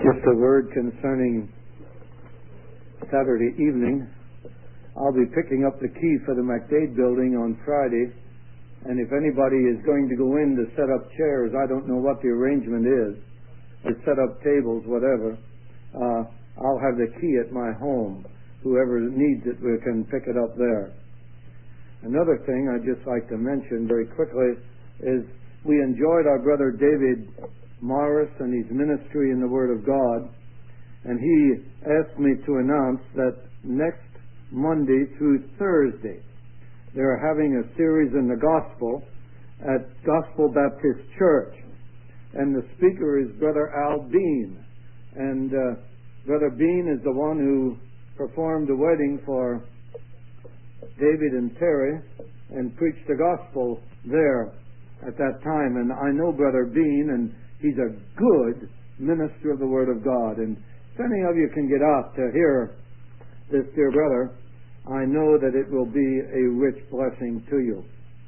Just a word concerning Saturday evening. I'll be picking up the key for the McDade building on Friday, and if anybody is going to go in to set up chairs, I don't know what the arrangement is, or set up tables, whatever, I'll have the key at my home. Whoever needs it, we can pick it up there. Another thing I'd just like to mention very quickly is we enjoyed our brother David Morris and his ministry in the Word of God, and he asked me to announce that next Monday through Thursday they're having a series in the Gospel at Gospel Baptist Church, and the speaker is Brother Al Bean, and Brother Bean is the one who performed the wedding for David and Terry and preached the Gospel there at that time. And I know Brother Bean, and he's a good minister of the Word of God. And if any of you can get out to hear this dear brother, I know that it will be a rich blessing to you.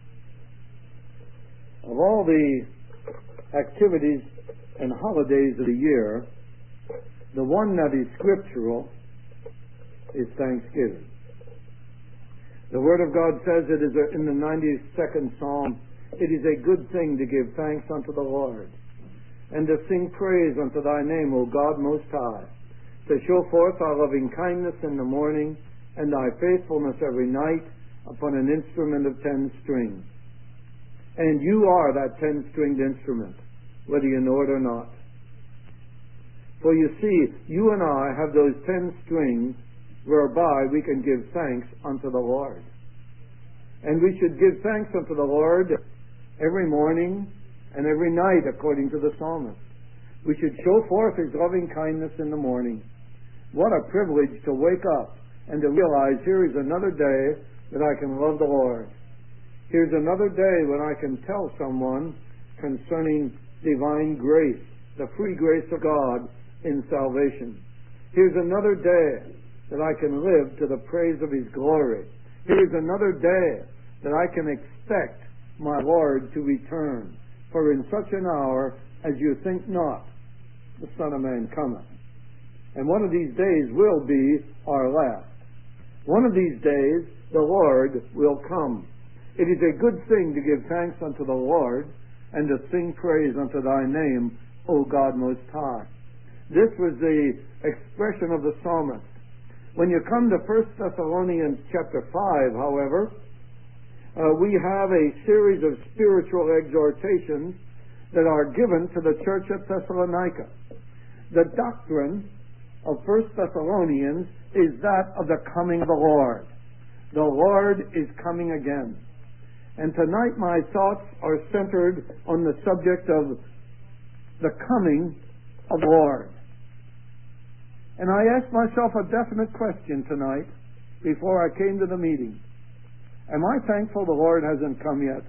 Of all the activities and holidays of the year, the one that is scriptural is Thanksgiving. The Word of God says it is in the 92nd Psalm, it is a good thing to give thanks unto the Lord, and to sing praise unto thy name, O God Most High, to show forth thy loving kindness in the morning, and thy faithfulness every night upon an instrument of 10 strings. And you are that 10-stringed instrument, whether you know it or not. For you see, you and I have those 10 strings whereby we can give thanks unto the Lord. And we should give thanks unto the Lord every morning and every night, according to the psalmist. We should show forth His loving kindness in the morning. What a privilege to wake up and to realize here is another day that I can love the Lord. Here's another day when I can tell someone concerning divine grace, the free grace of God in salvation. Here's another day that I can live to the praise of His glory. Here's another day that I can expect my Lord to return. For in such an hour as you think not, the Son of Man cometh. And one of these days will be our last. One of these days the Lord will come. It is a good thing to give thanks unto the Lord and to sing praise unto thy name, O God Most High. This was the expression of the psalmist. When you come to 1 Thessalonians chapter 5, however, we have a series of spiritual exhortations that are given to the church at Thessalonica. The doctrine of 1 Thessalonians is that of the coming of the Lord. The Lord is coming again. And tonight my thoughts are centered on the subject of the coming of the Lord. And I asked myself a definite question tonight before I came to the meeting. Am I thankful the Lord hasn't come yet?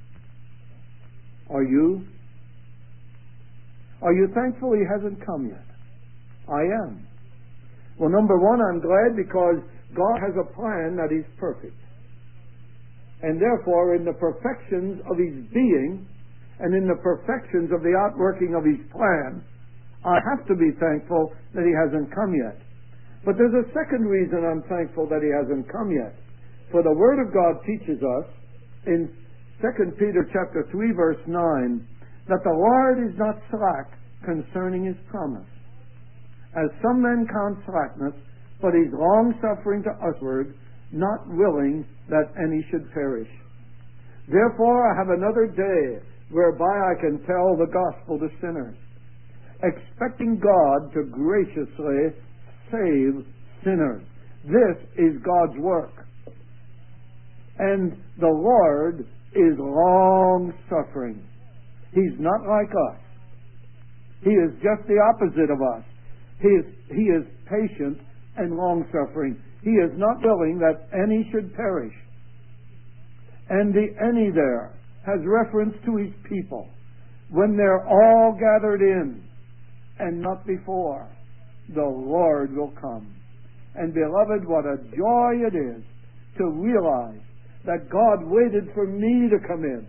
Are you? Are you thankful He hasn't come yet? I am. Well, number one, I'm glad because God has a plan that is perfect. And therefore, in the perfections of His being and in the perfections of the outworking of His plan, I have to be thankful that He hasn't come yet. But there's a second reason I'm thankful that He hasn't come yet. For the Word of God teaches us in 2 Peter chapter 3 verse 9 that the Lord is not slack concerning His promise, as some men count slackness, but He's long-suffering to usward, not willing that any should perish. Therefore I have another day whereby I can tell the gospel to sinners, expecting God to graciously save sinners. This is God's work. And the Lord is long-suffering. He's not like us. He is just the opposite of us. He is patient and long-suffering. He is not willing that any should perish. And the any there has reference to His people. When they're all gathered in, and not before, the Lord will come. And beloved, what a joy it is to realize that God waited for me to come in.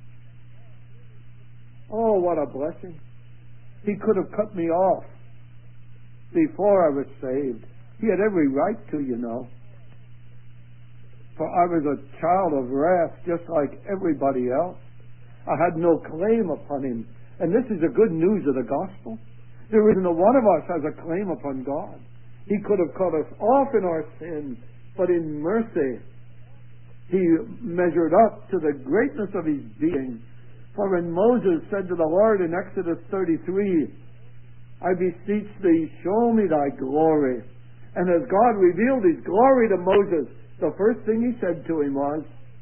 Oh, what a blessing. He could have cut me off before I was saved. He had every right to, For I was a child of wrath just like everybody else. I had no claim upon him. And this is the good news of the gospel. There isn't a one of us has a claim upon God. He could have cut us off in our sin, but in mercy He measured up to the greatness of His being. For when Moses said to the Lord in Exodus 33, I beseech thee, show me thy glory. And as God revealed His glory to Moses, the first thing He said to him was,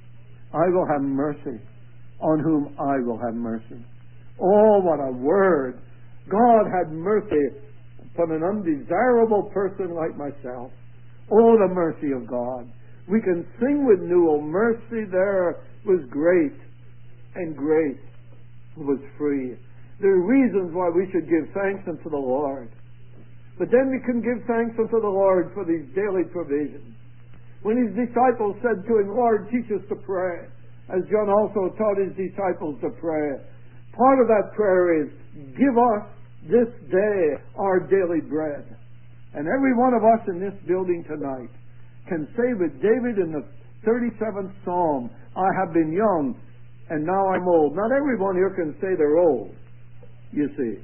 I will have mercy on whom I will have mercy. Oh, what a word! God had mercy upon an undesirable person like myself. Oh, the mercy of God. We can sing with Newell, mercy there was great, and grace was free. There are reasons why we should give thanks unto the Lord. But then we can give thanks unto the Lord for these daily provisions. When His disciples said to Him, Lord, teach us to pray, as John also taught His disciples to pray, part of that prayer is, give us this day our daily bread. And every one of us in this building tonight can say with David in the 37th Psalm, I have been young and now I'm old. Not everyone here can say they're old, you see.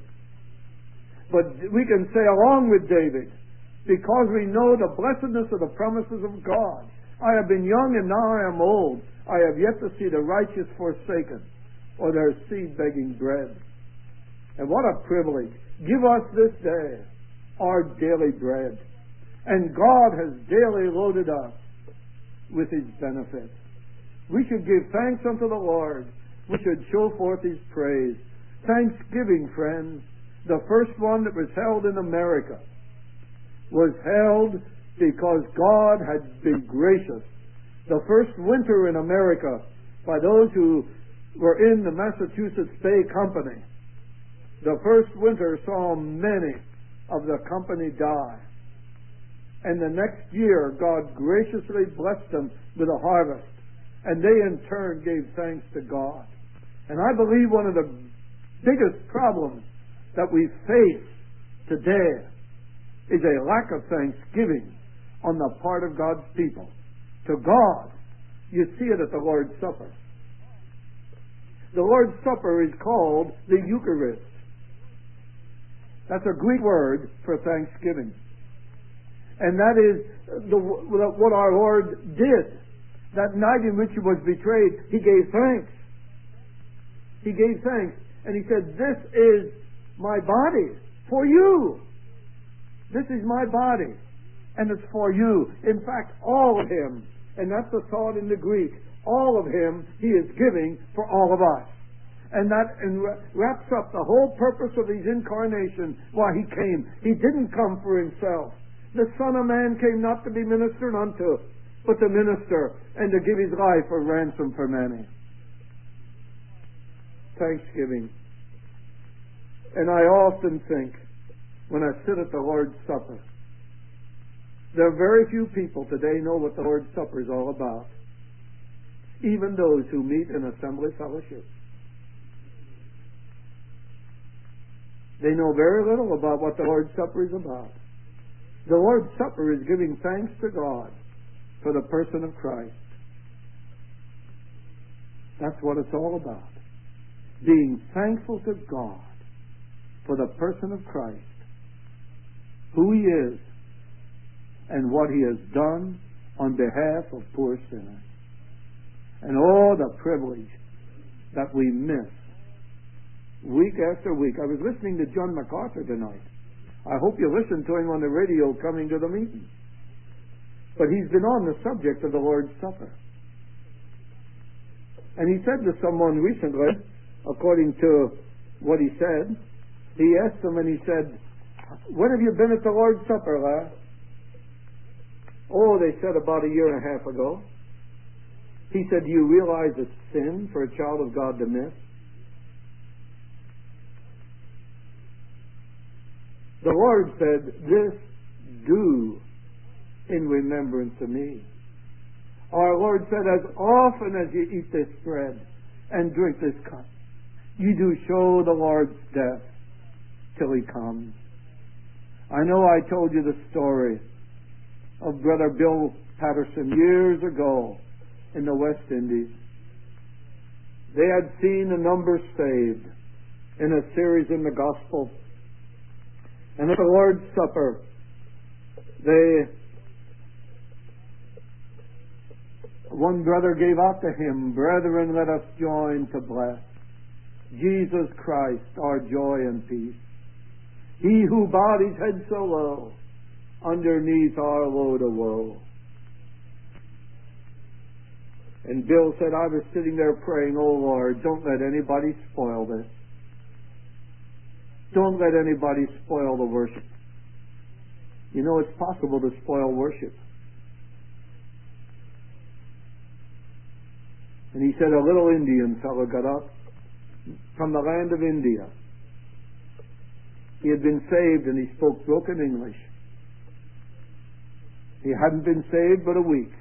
But we can say along with David, because we know the blessedness of the promises of God. I have been young and now I am old. I have yet to see the righteous forsaken or their seed begging bread. And what a privilege. Give us this day our daily bread. And God has daily loaded us with His benefits. We should give thanks unto the Lord. We should show forth His praise. Thanksgiving, friends, the first one that was held in America, was held because God had been gracious. The first winter in America, by those who were in the Massachusetts Bay Company, the first winter saw many of the company die. And the next year, God graciously blessed them with a harvest. And they in turn gave thanks to God. And I believe one of the biggest problems that we face today is a lack of thanksgiving on the part of God's people. To God, you see it at the Lord's Supper. The Lord's Supper is called the Eucharist. That's a Greek word for thanksgiving. And that is what our Lord did. That night in which He was betrayed, He gave thanks. He gave thanks. And He said, this is my body for you. This is my body. And it's for you. In fact, all of Him. And that's the thought in the Greek. All of Him He is giving for all of us. And that wraps up the whole purpose of His incarnation, why He came. He didn't come for Himself. The Son of Man came not to be ministered unto, but to minister and to give His life a ransom for many. Thanksgiving. And I often think, when I sit at the Lord's Supper, there are very few people today know what the Lord's Supper is all about. Even those who meet in assembly fellowship. They know very little about what the Lord's Supper is about. The Lord's Supper is giving thanks to God for the person of Christ. That's what it's all about. Being thankful to God for the person of Christ, who He is, and what He has done on behalf of poor sinners. And all the privilege that we miss week after week. I was listening to John MacArthur tonight. I hope you listened to him on the radio coming to the meeting. But he's been on the subject of the Lord's Supper. And he said to someone recently, according to what he said, he asked them and he said, when have you been at the Lord's Supper last? Oh, they said about a year and a half ago. He said, do you realize it's sin for a child of God to miss? The Lord said, this do in remembrance of me. Our Lord said, as often as you eat this bread and drink this cup, you do show the Lord's death till He comes. I know I told you the story of Brother Bill Patterson years ago in the West Indies. They had seen a number saved in a series in the Gospel. And at the Lord's Supper, one brother gave out to him, "Brethren, let us join to bless Jesus Christ, our joy and peace. He who bowed his head so low, underneath our load of woe." And Bill said, "I was sitting there praying, oh Lord, don't let anybody spoil this. Don't let anybody spoil the worship." You know, it's possible to spoil worship. And he said a little Indian fellow got up from the land of India. He had been saved and he spoke broken English. He hadn't been saved but a week.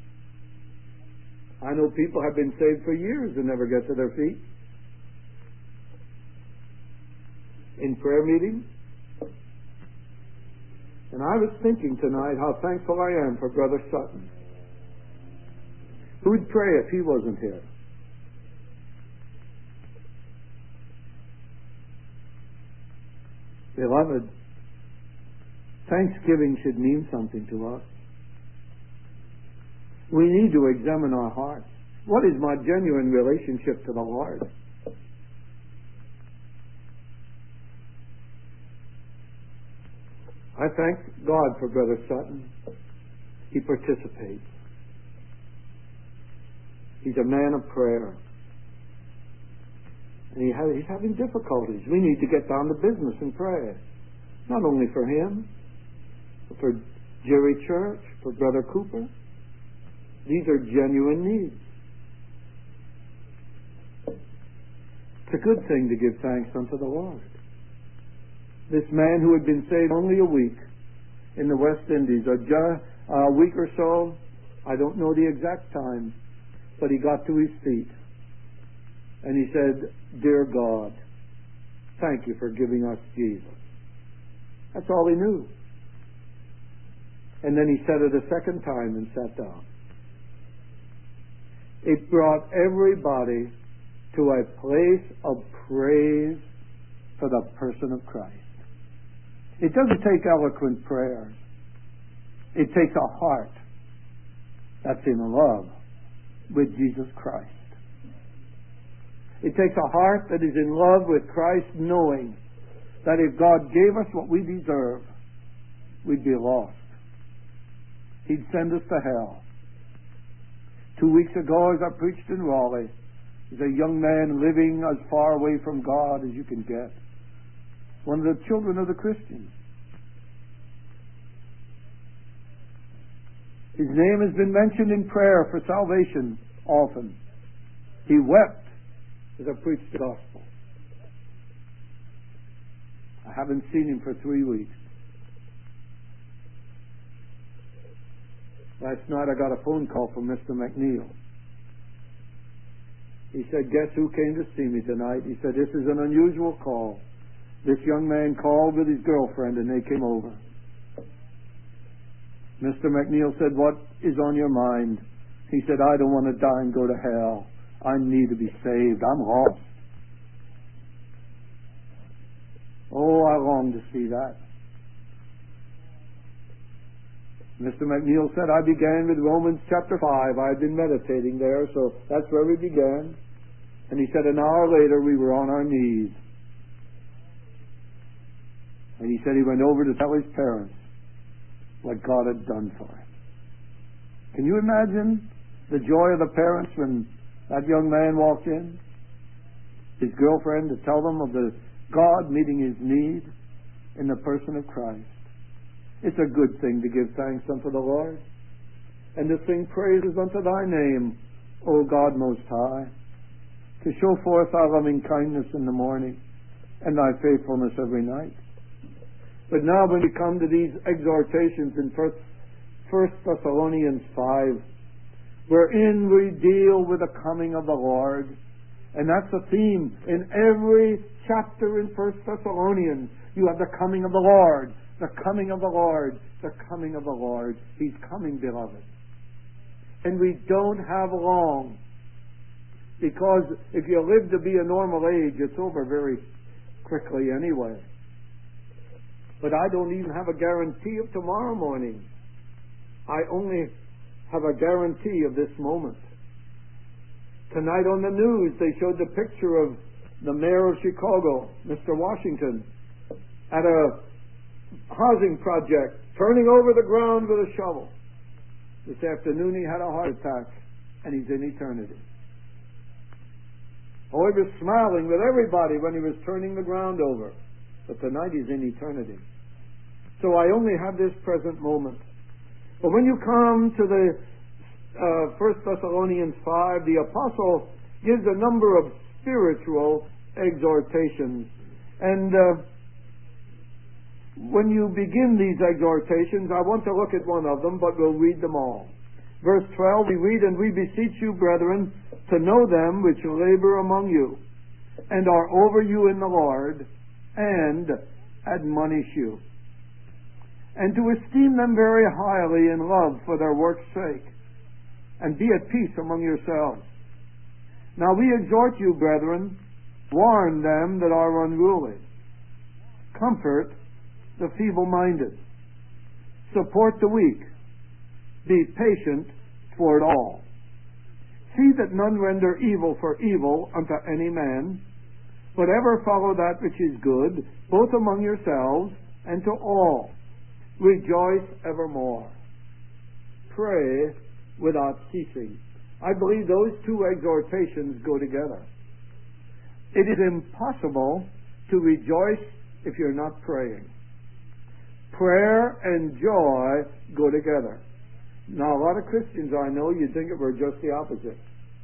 I know people have been saved for years and never get to their feet. In prayer meetings. And I was thinking tonight how thankful I am for Brother Sutton. Who'd pray if he wasn't here? Beloved, thanksgiving should mean something to us. We need to examine our hearts. What is my genuine relationship to the Lord? I thank God for Brother Sutton. He participates. He's a man of prayer. And he's having difficulties. We need to get down to business and pray. Not only for him, but for Jerry Church, for Brother Cooper. These are genuine needs. It's a good thing to give thanks unto the Lord. This man who had been saved only a week in the West Indies, a week or so, I don't know the exact time, but he got to his feet and he said, "Dear God, thank you for giving us Jesus." That's all he knew. And then he said it a second time and sat down. It brought everybody to a place of praise for the person of Christ. It doesn't take eloquent prayers. It takes a heart that's in love with Jesus Christ. It takes a heart that is in love with Christ, knowing that if God gave us what we deserve, we'd be lost. He'd send us to hell. 2 weeks ago, as I preached in Raleigh, there's a young man living as far away from God as you can get. One of the children of the Christians. His name has been mentioned in prayer for salvation often. He wept as I preached the gospel. I haven't seen him for 3 weeks. Last night I got a phone call from Mr. McNeil. He said, "Guess who came to see me tonight?" He said, "This is an unusual call. This young man called with his girlfriend and they came over." Mr. McNeil said, "What is on your mind?" He said, "I don't want to die and go to hell. I need to be saved. I'm lost." Oh, I long to see that. Mr. McNeil said, "I began with Romans chapter 5. I had been meditating there, so that's where we began." And he said, an hour later we were on our knees. And he said he went over to tell his parents what God had done for him. Can you imagine the joy of the parents when that young man walked in? His girlfriend to tell them of the God meeting his need in the person of Christ. It's a good thing to give thanks unto the Lord and to sing praises unto thy name, O God most high, to show forth thy loving kindness in the morning and thy faithfulness every night. But now when we come to these exhortations in 1 Thessalonians 5, wherein we deal with the coming of the Lord, and that's the theme in every chapter in 1 Thessalonians. You have the coming of the Lord, The coming of the Lord. The coming of the Lord. He's coming, beloved. And we don't have long. Because if you live to be a normal age, it's over very quickly anyway. But I don't even have a guarantee of tomorrow morning. I only have a guarantee of this moment. Tonight on the news, they showed the picture of the mayor of Chicago, Mr. Washington, at a housing project, turning over the ground with a shovel. This afternoon he had a heart attack, and he's in eternity. Oh, he was smiling with everybody when he was turning the ground over. But tonight he's in eternity. So I only have this present moment. But when you come to the 1 Thessalonians 5, the apostle gives a number of spiritual exhortations. And when you begin these exhortations, I want to look at one of them, but we'll read them all. Verse 12, we read, "And we beseech you, brethren, to know them which labor among you, and are over you in the Lord, and admonish you, and to esteem them very highly in love for their work's sake, and be at peace among yourselves. Now we exhort you, brethren, warn them that are unruly, comfort the feeble-minded, support the weak, be patient toward all. See that none render evil for evil unto any man, but ever follow that which is good, both among yourselves and to all. Rejoice evermore. Pray without ceasing." I believe those two exhortations go together. It is impossible to rejoice if you're not praying. Prayer and joy go together. Now, a lot of Christians I know, you'd think it were just the opposite.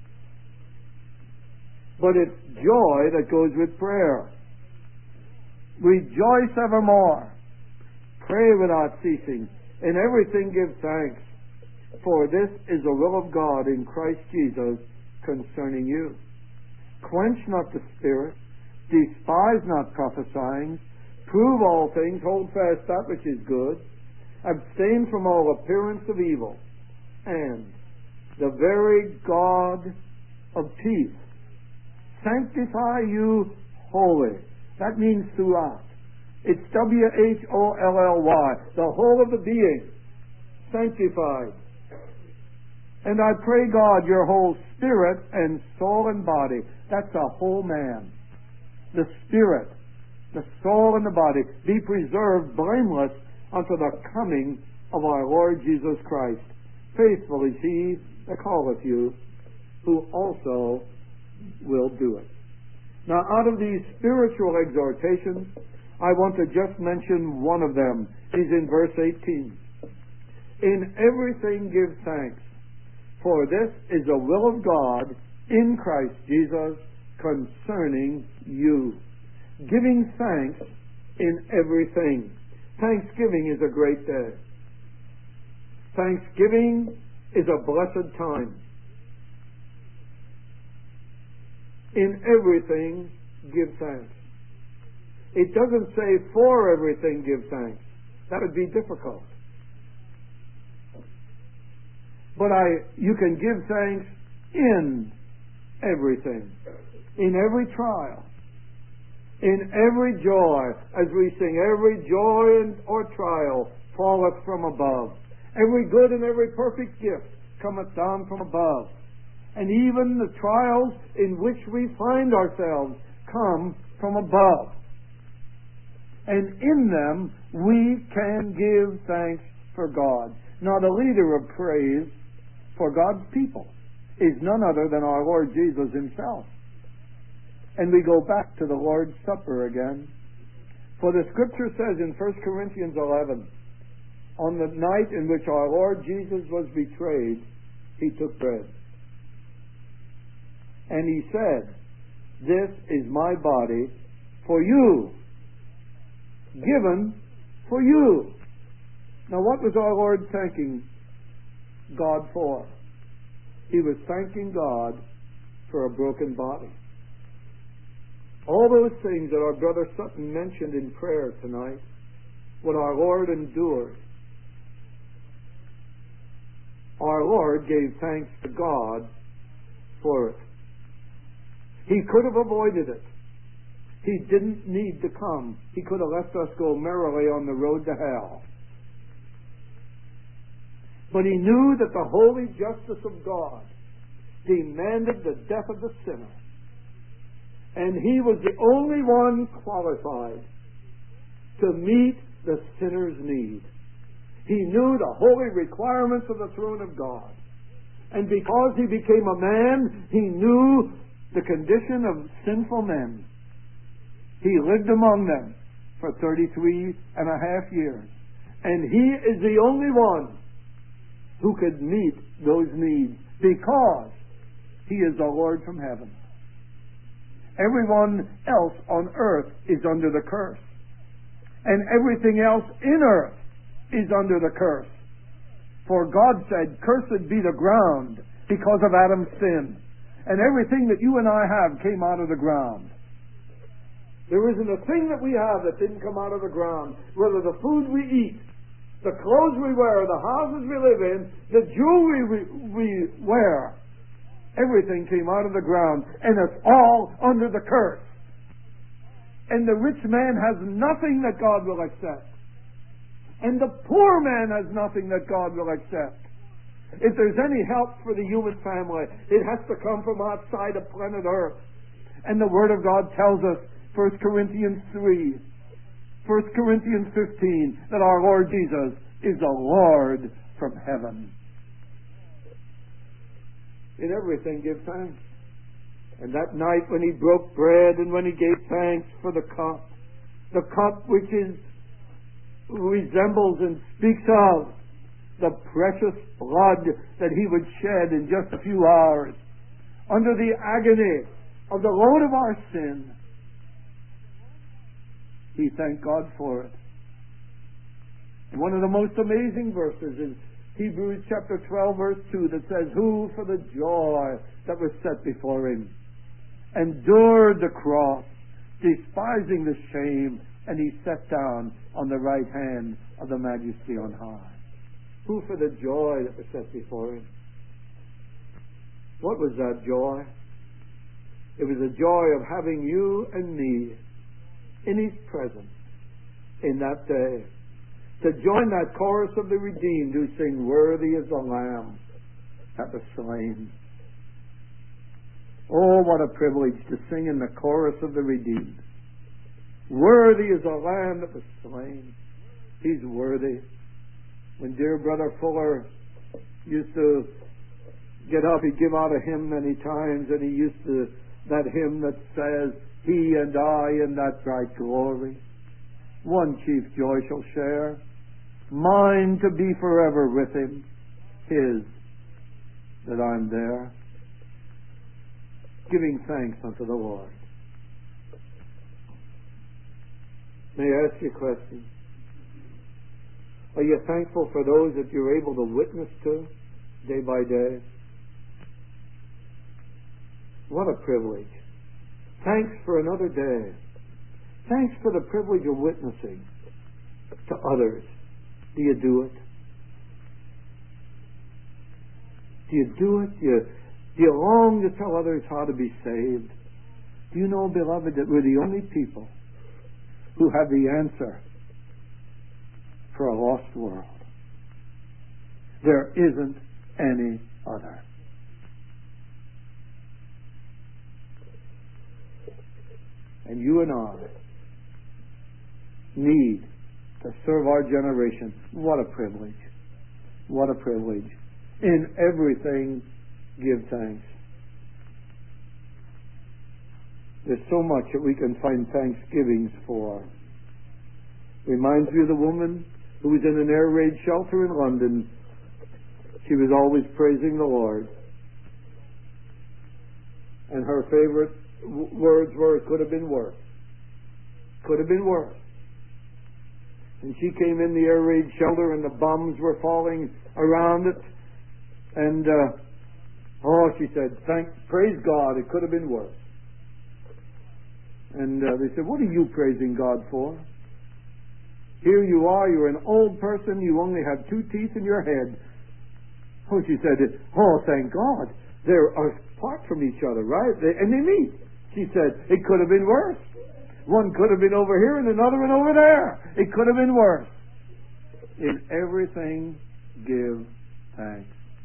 But it's joy that goes with prayer. Rejoice evermore. Pray without ceasing. In everything give thanks, for this is the will of God in Christ Jesus concerning you. Quench not the spirit, despise not prophesying, prove all things, hold fast that which is good, abstain from all appearance of evil, and the very God of peace sanctify you wholly. That means throughout. It's W-H-O-L-L-Y, the whole of the being, sanctified. And I pray God your whole spirit and soul and body, that's a whole man, the spirit, the soul and the body, be preserved blameless unto the coming of our Lord Jesus Christ. Faithful is he that calleth you, who also will do it. Now, out of these spiritual exhortations, I want to just mention one of them. He's in verse 18. "In everything give thanks, for this is the will of God in Christ Jesus concerning you." Giving thanks in everything. Thanksgiving is a great day. Thanksgiving is a blessed time. In everything, give thanks. It doesn't say for everything give thanks. That would be difficult. But you can give thanks in everything. In every trial. In every joy, as we sing, every joy or trial falleth from above. Every good and every perfect gift cometh down from above. And even the trials in which we find ourselves come from above. And in them we can give thanks for God. Now, the leader of praise for God's people is none other than our Lord Jesus himself. And we go back to the Lord's Supper again. For the Scripture says in 1 Corinthians 11, on the night in which our Lord Jesus was betrayed, he took bread. And he said, "This is my body for you, given for you." Now, what was our Lord thanking God for? He was thanking God for a broken body. All those things that our brother Sutton mentioned in prayer tonight, what our Lord endured, our Lord gave thanks to God for it. He could have avoided it. He didn't need to come. He could have left us go merrily on the road to hell. But he knew that the holy justice of God demanded the death of the sinner. And he was the only one qualified to meet the sinner's need. He knew the holy requirements of the throne of God. And because he became a man, he knew the condition of sinful men. He lived among them for 33 and a half years. And he is the only one who could meet those needs because he is the Lord from heaven. Everyone else on earth is under the curse. And everything else in earth is under the curse. For God said, "Cursed be the ground because of Adam's sin." And everything that you and I have came out of the ground. There isn't a thing that we have that didn't come out of the ground. Whether the food we eat, the clothes we wear, the houses we live in, the jewelry we wear, everything came out of the ground. And it's all under the curse. And the rich man has nothing that God will accept. And the poor man has nothing that God will accept. If there's any help for the human family, it has to come from outside of planet Earth. And the Word of God tells us, 1 Corinthians 3, 1 Corinthians 15, that our Lord Jesus is the Lord from heaven. In everything give thanks. And that night when he broke bread and when he gave thanks for the cup which resembles and speaks of the precious blood that he would shed in just a few hours under the agony of the load of our sin, he thanked God for it. And one of the most amazing verses is Hebrews chapter 12 verse 2 that says, "Who for the joy that was set before him endured the cross, despising the shame, and he sat down on the right hand of the Majesty on high." Who for the joy that was set before him? What was that joy? It was the joy of having you and me in his presence in that day. To join that chorus of the redeemed who sing, "Worthy is the Lamb that was slain." Oh, what a privilege to sing in the chorus of the redeemed. Worthy is the Lamb that was slain. He's worthy. When dear Brother Fuller used to get up, he'd give out a hymn many times, and he used to, that hymn that says, "He and I in that bright glory, one chief joy shall share, mine to be forever with him, his that I'm there." Giving thanks unto the Lord. May I ask you a question? Are you thankful for those that you're able to witness to day by day? What a privilege. Thanks for another day. Thanks for the privilege of witnessing to others. Do you do it? Do you do it? Do you long to tell others how to be saved? Do you know, beloved, that we're the only people who have the answer for a lost world? There isn't any other. And you and I need to serve our generation. What a privilege. What a privilege. In everything, give thanks. There's so much that we can find thanksgivings for. Reminds me of the woman who was in an air raid shelter in London. She was always praising the Lord. And her favorite words were, "It could have been worse. Could have been worse." And she came in the air raid shelter and the bombs were falling around it. And, she said, praise God, it could have been worse. And they said, "What are you praising God for?" Here you are, you're an old person, you only have 2 teeth in your head. Oh, she said, oh, thank God. They're apart from each other, right? And they meet. She said, it could have been worse. One could have been over here and another one over there. It could have been worse. In everything, give thanks.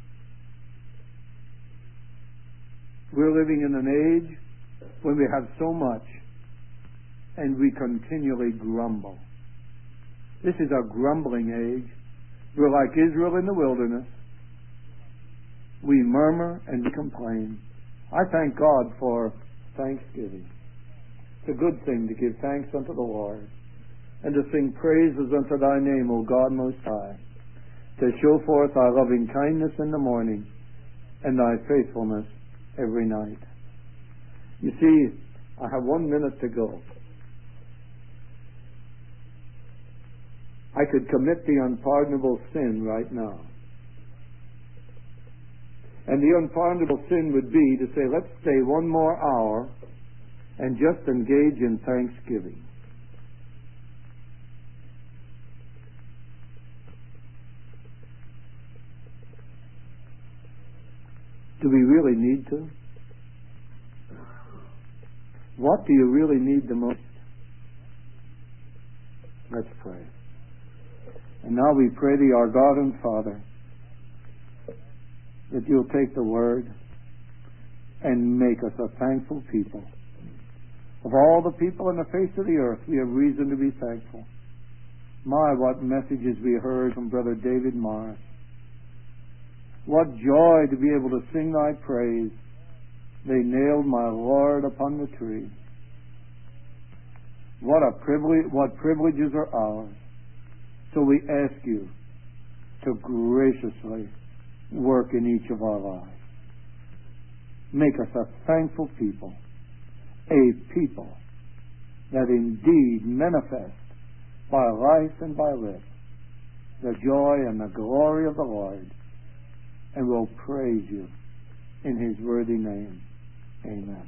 We're living in an age when we have so much and we continually grumble. This is a grumbling age. We're like Israel in the wilderness. We murmur and we complain. I thank God for thanksgiving. It's a good thing to give thanks unto the Lord and to sing praises unto thy name, O God Most High, to show forth thy loving kindness in the morning and thy faithfulness every night. You see, I have 1 minute to go. I could commit the unpardonable sin right now. And the unpardonable sin would be to say, let's stay 1 more hour and just engage in thanksgiving. Do we really need to? What do you really need the most? Let's pray. And now we pray thee, our God and Father, that you'll take the word and make us a thankful people. Of all the people on the face of the earth, we have reason to be thankful. My, what messages we heard from Brother David Morris. What joy to be able to sing thy praise. They nailed my Lord upon the tree. What a privilege, what privileges are ours. So we ask you to graciously work in each of our lives. Make us a thankful people, a people that indeed manifest by life and by lip the joy and the glory of the Lord, and will praise you in his worthy name. Amen.